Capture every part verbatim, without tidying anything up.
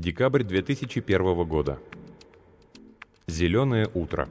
Декабрь две тысячи первого года. Зеленое утро.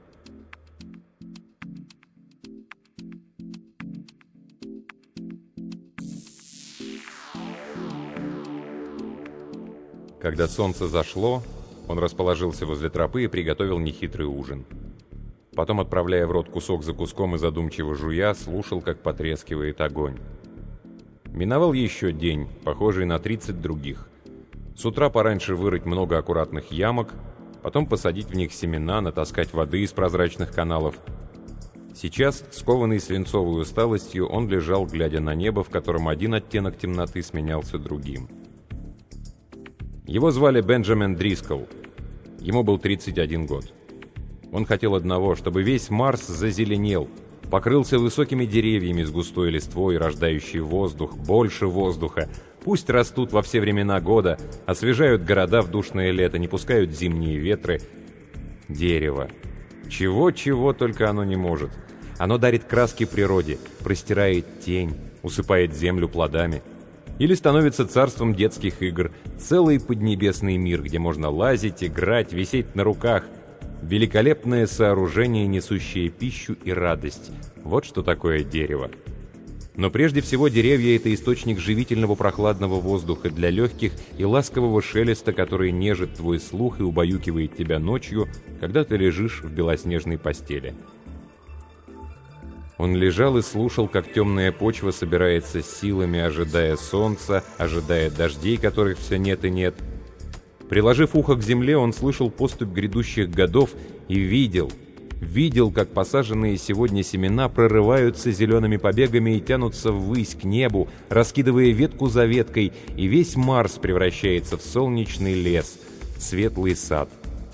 Когда солнце зашло, он расположился возле тропы и приготовил нехитрый ужин. Потом, отправляя в рот кусок за куском и задумчиво жуя, слушал, как потрескивает огонь. Миновал еще день, похожий на тридцать других. С утра пораньше вырыть много аккуратных ямок, потом посадить в них семена, натаскать воды из прозрачных каналов. Сейчас, скованный свинцовой усталостью, он лежал, глядя на небо, в котором один оттенок темноты сменялся другим. Его звали Бенджамин Дрискл. Ему был тридцать один год. Он хотел одного, чтобы весь Марс зазеленел, покрылся высокими деревьями с густой листвой, рождающий воздух, больше воздуха. Пусть растут во все времена года, освежают города в душное лето, не пускают зимние ветры. Дерево. Чего-чего только оно не может. Оно дарит краски природе, простирает тень, усыпает землю плодами. Или становится царством детских игр, целый поднебесный мир, где можно лазить, играть, висеть на руках. Великолепное сооружение, несущее пищу и радость. Вот что такое дерево. Но прежде всего деревья — это источник живительного прохладного воздуха для легких и ласкового шелеста, который нежит твой слух и убаюкивает тебя ночью, когда ты лежишь в белоснежной постели. Он лежал и слушал, как темная почва собирается силами, ожидая солнца, ожидая дождей, которых все нет и нет. Приложив ухо к земле, он слышал поступь грядущих годов и видел, видел, как посаженные сегодня семена прорываются зелеными побегами и тянутся ввысь к небу, раскидывая ветку за веткой, и весь Марс превращается в солнечный лес, светлый сад.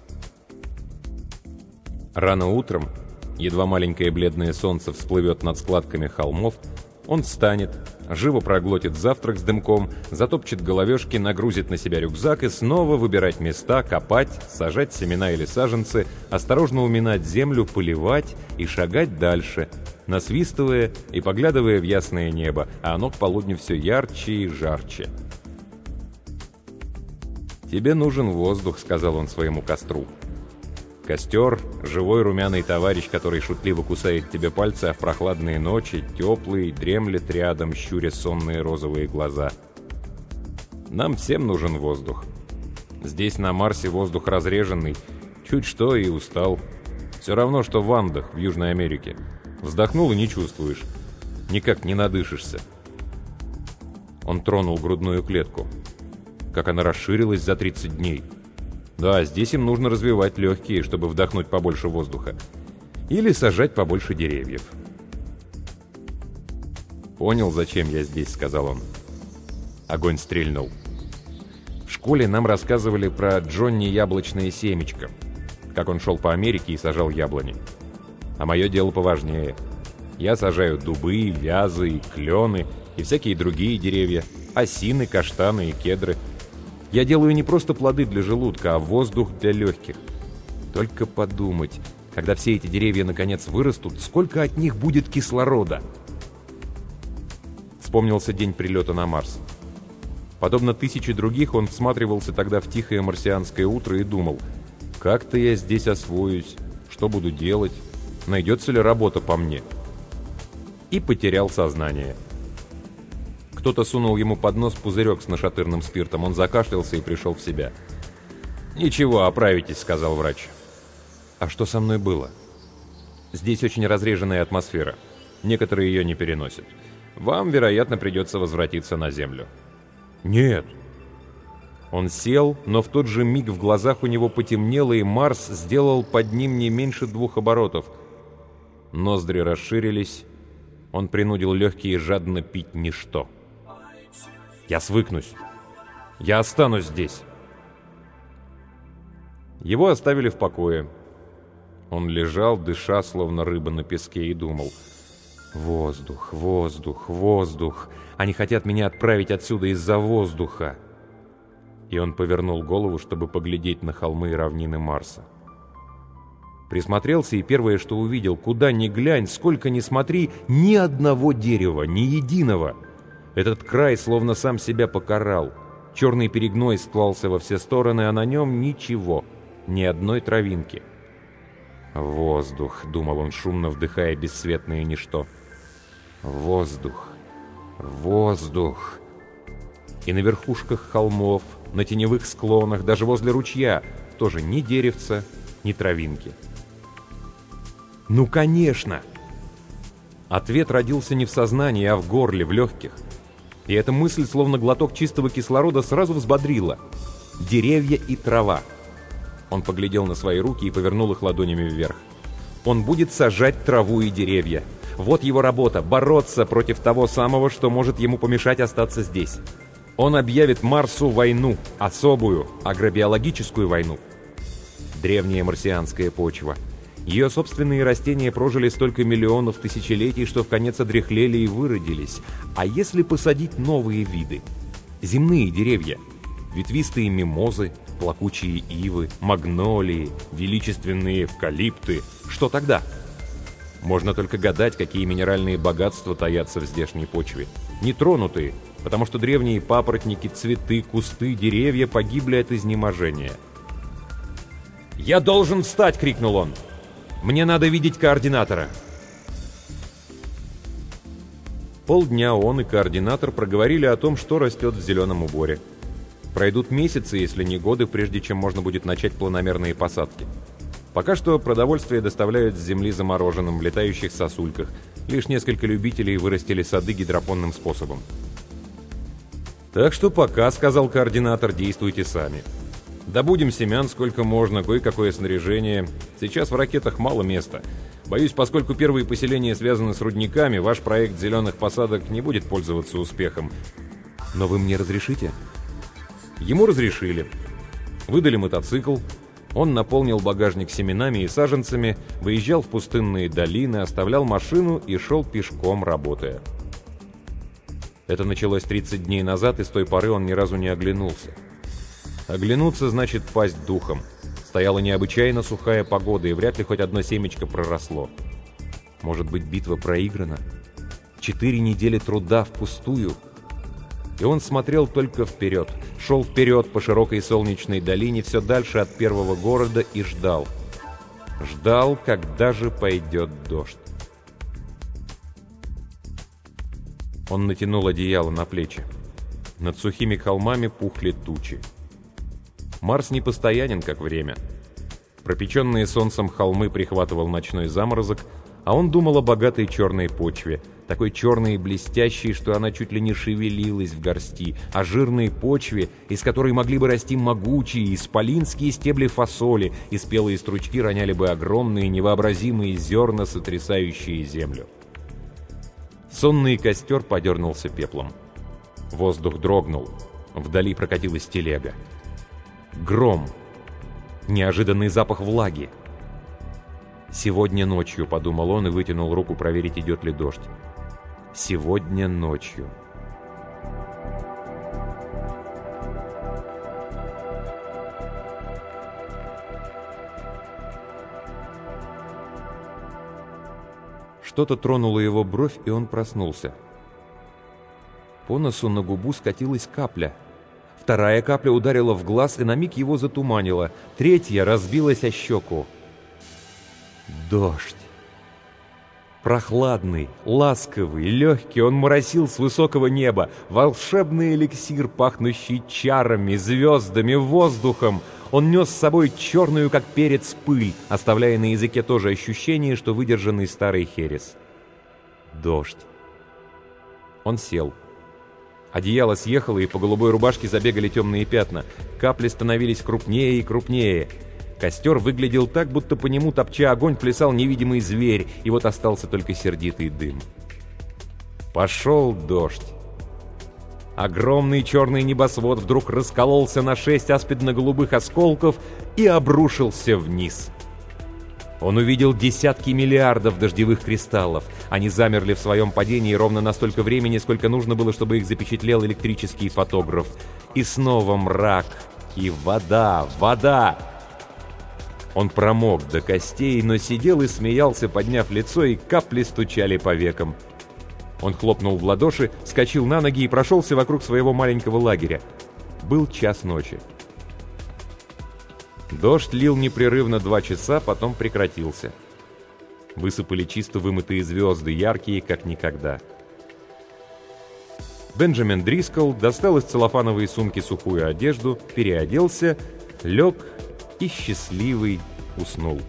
Рано утром, едва маленькое бледное солнце всплывет над складками холмов, он встанет, живо проглотит завтрак с дымком, затопчет головешки, нагрузит на себя рюкзак и снова выбирать места, копать, сажать семена или саженцы, осторожно уминать землю, поливать и шагать дальше, насвистывая и поглядывая в ясное небо, а оно к полудню все ярче и жарче. «Тебе нужен воздух», — сказал он своему костру. Костер — живой румяный товарищ, который шутливо кусает тебе пальцы, а в прохладные ночи, теплый, дремлет рядом, щуря сонные розовые глаза. Нам всем нужен воздух. Здесь, на Марсе, воздух разреженный, чуть что и устал. Все равно, что в Андах, в Южной Америке. Вздохнул и не чувствуешь. Никак не надышишься. Он тронул грудную клетку. Как она расширилась за тридцать дней. Да, здесь им нужно развивать легкие, чтобы вдохнуть побольше воздуха. Или сажать побольше деревьев. «Понял, зачем я здесь», — сказал он. Огонь стрельнул. В школе нам рассказывали про Джонни Яблочное семечко, как он шел по Америке и сажал яблони. А мое дело поважнее. Я сажаю дубы, вязы и клены, и всякие другие деревья, осины, каштаны и кедры. Я делаю не просто плоды для желудка, а воздух для легких. Только подумать, когда все эти деревья наконец вырастут, сколько от них будет кислорода. Вспомнился день прилета на Марс. Подобно тысяче других, он всматривался тогда в тихое марсианское утро и думал: как-то я здесь освоюсь, что буду делать, найдется ли работа по мне. И потерял сознание. Кто-то сунул ему под нос пузырек с нашатырным спиртом. Он закашлялся и пришел в себя. «Ничего, оправитесь», — сказал врач. «А что со мной было?» «Здесь очень разреженная атмосфера. Некоторые ее не переносят. Вам, вероятно, придется возвратиться на Землю». «Нет». Он сел, но в тот же миг в глазах у него потемнело, и Марс сделал под ним не меньше двух оборотов. Ноздри расширились. Он принудил легкие жадно пить ничто. «Я свыкнусь. Я останусь здесь». Его оставили в покое. Он лежал, дыша, словно рыба на песке, и думал: «Воздух, воздух, воздух. Они хотят меня отправить отсюда из-за воздуха». И он повернул голову, чтобы поглядеть на холмы и равнины Марса. Присмотрелся, и первое, что увидел: куда ни глянь, сколько ни смотри, ни одного дерева, ни единого. Этот край словно сам себя покарал. Черный перегной стлался во все стороны, а на нем ничего, ни одной травинки. «Воздух», — думал он, шумно вдыхая бесцветное ничто. «Воздух, воздух». И на верхушках холмов, на теневых склонах, даже возле ручья, тоже ни деревца, ни травинки. «Ну, конечно!» Ответ родился не в сознании, а в горле, в легких. И эта мысль, словно глоток чистого кислорода, сразу взбодрила. Деревья и трава. Он поглядел на свои руки и повернул их ладонями вверх. Он будет сажать траву и деревья. Вот его работа — бороться против того самого, что может ему помешать остаться здесь. Он объявит Марсу войну, особую, агробиологическую войну. Древняя марсианская почва. Ее собственные растения прожили столько миллионов тысячелетий, что вконец одряхлели и выродились. А если посадить новые виды? Земные деревья. Ветвистые мимозы, плакучие ивы, магнолии, величественные эвкалипты. Что тогда? Можно только гадать, какие минеральные богатства таятся в здешней почве. Нетронутые, потому что древние папоротники, цветы, кусты, деревья погибли от изнеможения. «Я должен встать!» — крикнул он. «Мне надо видеть координатора!» Полдня он и координатор проговорили о том, что растет в зеленом уборе. Пройдут месяцы, если не годы, прежде чем можно будет начать планомерные посадки. Пока что продовольствие доставляют с земли замороженным в летающих сосульках. Лишь несколько любителей вырастили сады гидропонным способом. «Так что пока, — сказал координатор, — действуйте сами. Добудем семян сколько можно, кое-какое снаряжение. Сейчас в ракетах мало места. Боюсь, поскольку первые поселения связаны с рудниками, ваш проект зеленых посадок не будет пользоваться успехом. Но вы мне разрешите?» Ему разрешили. Выдали мотоцикл. Он наполнил багажник семенами и саженцами, выезжал в пустынные долины, оставлял машину и шел пешком, работая. Это началось тридцать дней назад, и с той поры он ни разу не оглянулся. Оглянуться значит пасть духом. Стояла необычайно сухая погода, и вряд ли хоть одно семечко проросло. Может быть, битва проиграна? Четыре недели труда впустую. И он смотрел только вперед. Шел вперед по широкой солнечной долине, все дальше от первого города, и ждал. Ждал, когда же пойдет дождь. Он натянул одеяло на плечи. Над сухими холмами пухли тучи. Марс непостоянен, как время. Пропеченные солнцем холмы прихватывал ночной заморозок, а он думал о богатой черной почве, такой черной и блестящей, что она чуть ли не шевелилась в горсти, о жирной почве, из которой могли бы расти могучие исполинские стебли фасоли, и спелые стручки роняли бы огромные невообразимые зерна, сотрясающие землю. Сонный костер подернулся пеплом. Воздух дрогнул. Вдали прокатилась телега. Гром. Неожиданный запах влаги. «Сегодня ночью», — подумал он и вытянул руку проверить, идет ли дождь. «Сегодня ночью». Что-то тронуло его бровь, и он проснулся. По носу на губу скатилась капля. Вторая капля ударила в глаз, и на миг его затуманила. Третья разбилась о щеку. Дождь. Прохладный, ласковый, легкий, он моросил с высокого неба. Волшебный эликсир, пахнущий чарами, звездами, воздухом. Он нес с собой черную, как перец, пыль, оставляя на языке то же ощущение, что выдержанный старый херес. Дождь. Он сел. Одеяло съехало, и по голубой рубашке забегали темные пятна. Капли становились крупнее и крупнее. Костер выглядел так, будто по нему, топча огонь, плясал невидимый зверь, и вот остался только сердитый дым. Пошел дождь. Огромный черный небосвод вдруг раскололся на шесть аспидно-голубых осколков и обрушился вниз. Он увидел десятки миллиардов дождевых кристаллов. Они замерли в своем падении ровно на столько времени, сколько нужно было, чтобы их запечатлел электрический фотограф. И снова мрак, и вода, вода. Он промок до костей, но сидел и смеялся, подняв лицо, и капли стучали по векам. Он хлопнул в ладоши, вскочил на ноги и прошелся вокруг своего маленького лагеря. Был час ночи. Дождь лил непрерывно два часа, потом прекратился. Высыпали чисто вымытые звезды, яркие, как никогда. Бенджамин Дрискл достал из целлофановой сумки сухую одежду, переоделся, лег и счастливый уснул.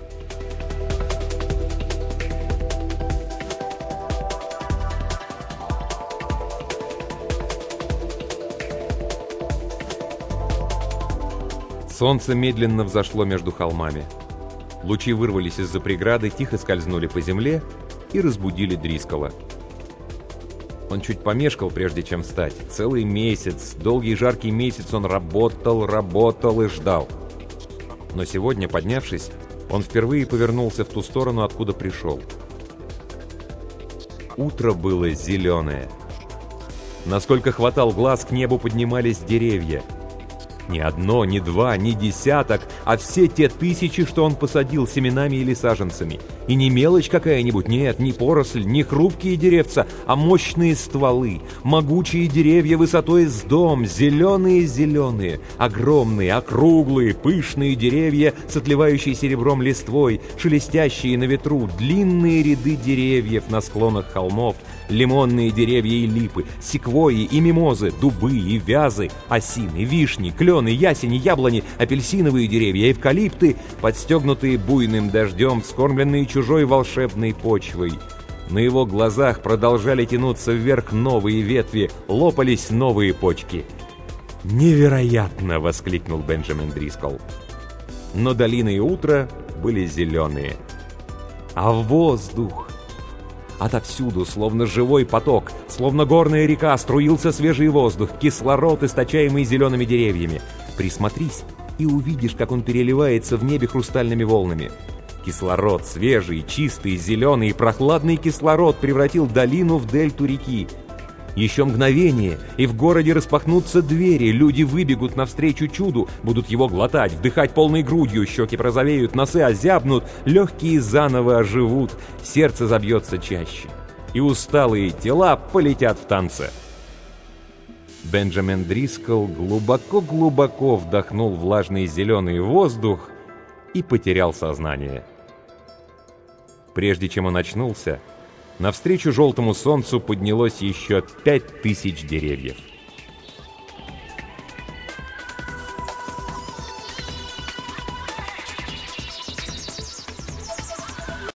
Солнце медленно взошло между холмами. Лучи вырвались из-за преграды, тихо скользнули по земле и разбудили Дрискла. Он чуть помешкал, прежде чем встать. Целый месяц, долгий жаркий месяц он работал, работал и ждал. Но сегодня, поднявшись, он впервые повернулся в ту сторону, откуда пришел. Утро было зеленое. Насколько хватал глаз, к небу поднимались деревья. Не одно, не два, не десяток, а все те тысячи, что он посадил семенами или саженцами. И не мелочь какая-нибудь, нет, не поросль, не хрупкие деревца, а мощные стволы, могучие деревья высотой с дом, зеленые-зеленые, огромные, округлые, пышные деревья с отливающей серебром листвой, шелестящие на ветру, длинные ряды деревьев на склонах холмов, лимонные деревья и липы, секвойи и мимозы, дубы и вязы, осины, вишни, клены, ясени, яблони, апельсиновые деревья, эвкалипты, подстегнутые буйным дождем, вскормленные чужой волшебной почвой. На его глазах продолжали тянуться вверх новые ветви, лопались новые почки. «Невероятно!» — воскликнул Бенджамин Дрискл. Но долины и утро были зеленые. А воздух... Отовсюду, словно живой поток, словно горная река, струился свежий воздух, кислород, источаемый зелеными деревьями. Присмотрись и увидишь, как он переливается в небе хрустальными волнами. Кислород, свежий, чистый, зеленый, прохладный кислород превратил долину в дельту реки. Еще мгновение, и в городе распахнутся двери, люди выбегут навстречу чуду, будут его глотать, вдыхать полной грудью, щеки прозовеют, носы озябнут, легкие заново оживут, сердце забьется чаще, и усталые тела полетят в танце. Бенджамин Дрискл глубоко-глубоко вдохнул влажный зеленый воздух и потерял сознание. Прежде чем он очнулся, навстречу желтому солнцу поднялось еще пять тысяч деревьев.